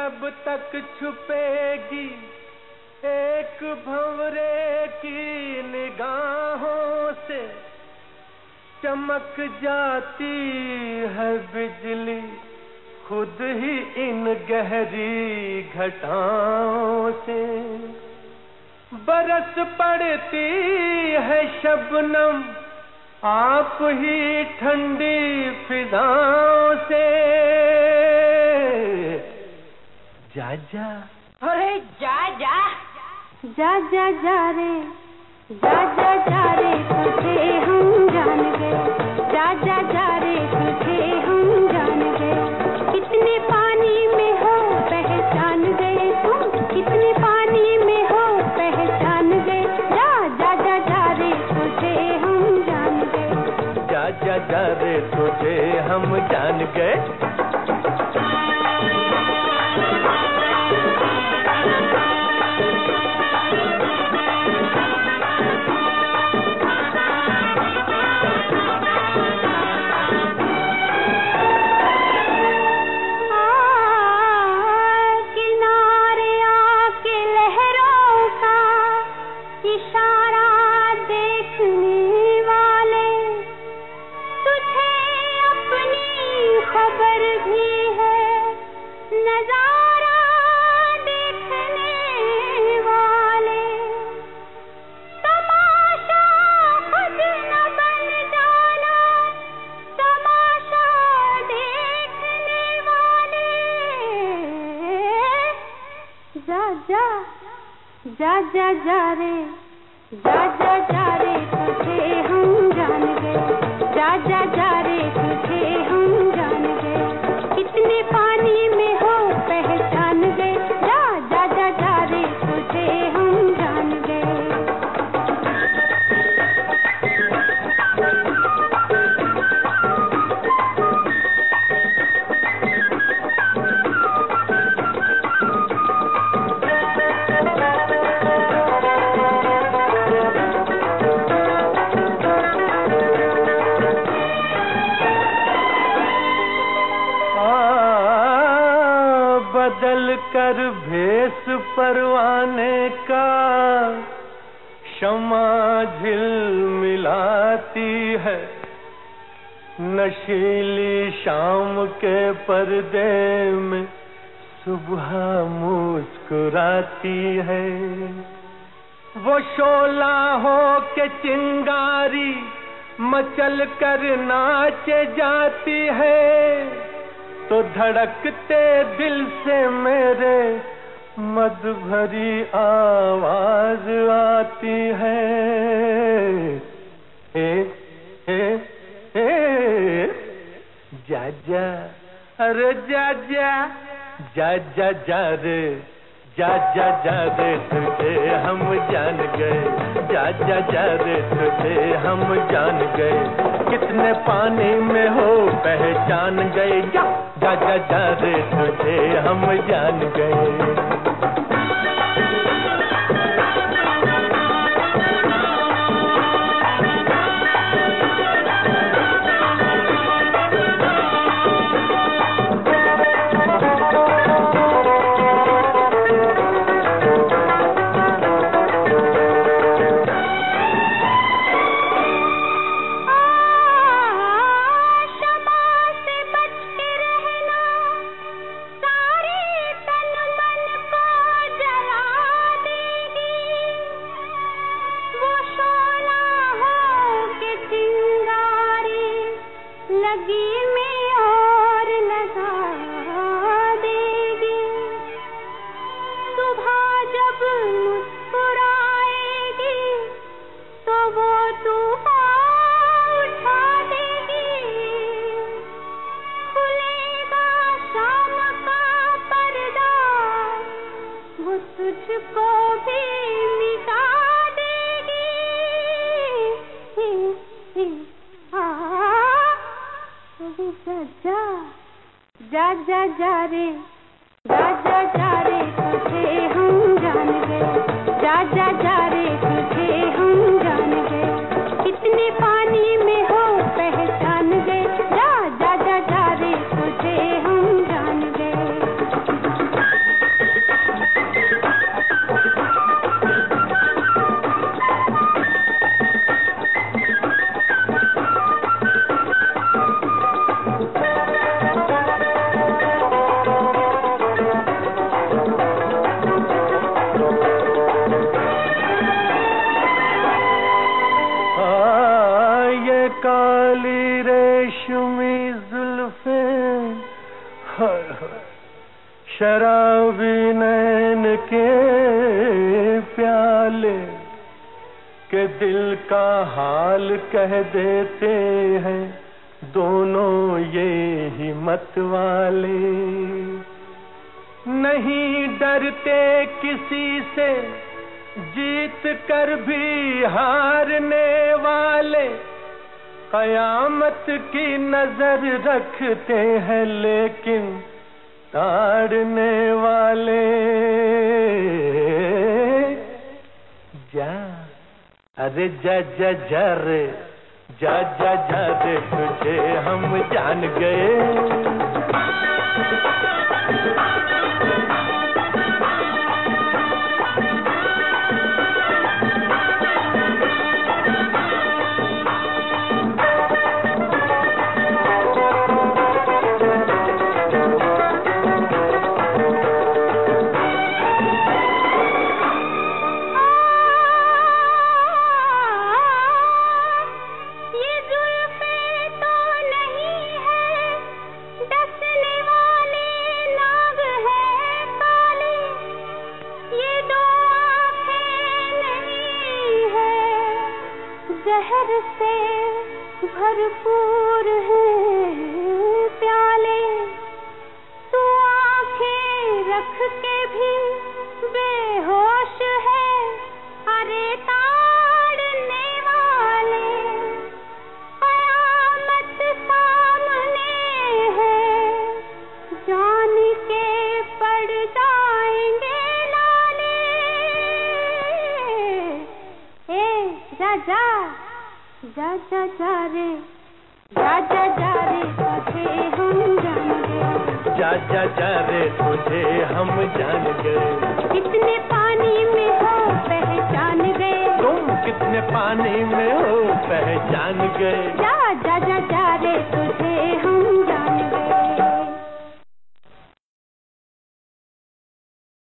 कब तक छुपेगी एक भंवरे की निगाहों से, चमक जाती है बिजली खुद ही इन गहरी घटाओं से। बरस पड़ती है शबनम आप ही ठंडी फिजाओं से। जा जा, अरे जा जा, जा जा जा रे, जा जा जा रे, तुझे हम जान गए। जा जा जा रे, तुझे हम जान गए। कितने पानी में हो पहचान गए तुम, कितने पानी में हो पहचान गए। जा जा जा जा रे, तुझे हम जान गए। जा जा जा रे, तुझे हम जान गए। जा जा जा रे, जा जा जा रे, तुझे हम जान गए। जा जा जा रे, तुझे हम जान गए। कितने पानी में हो पहचान गए। जा जा जा जा रे, तुझे हम जान गए। बदल कर भेस परवाने का शमा झिलमिलाती है, नशीली शाम के पर्दे में सुबह मुस्कुराती है। वो शोला हो के चिंगारी मचल कर नाच जाती है, तो धड़कते दिल से मेरे मद भरी आवाज आती है। जा जा, अरे जा जा, जा जा जा रे, जा जा जा रे, तुझे हम जान गए। जा जा जा रे, तुझे हम जान गए। कितने पानी में हो पहचान गए। जा जा जा जा रे, तुझे हम जान गए। तुझको भी मिटा देगी। जा जा जा रे, जा जा जा रे, तुझे हम जान गए। जा जा जा रे, तुझे हम जान गए। कितने पानी में हो पहचान गए। जा जा जा जा रे, तुझे हम जान गए। रेशमी जुल्फे, हाय हाय शराबी नैन के प्याले के दिल का हाल कह देते हैं दोनों ये हिम्मत वाले। नहीं डरते किसी से, जीत कर भी हारने वाले, कयामत की नजर रखते हैं लेकिन ताड़ने वाले। जा अरे जा जा जा रे, जा जा जा रे, तुझे हम जान गए। जहर से भरपूर है प्याले, तू आंखें रख के भी बेहोश है। अरे ताड़ने वाले, कयामत सामने है, जान के पड़ जाएंगे लाले। ए जा जा जा जा जा रे, जा जा जा रे, तुझे हम जान गए। जा जा जा रे, तुझे हम जान गए। कितने पानी में हो पहचान गए, तुम कितने पानी में हो पहचान गए। जा जा जा जा रे, तुझे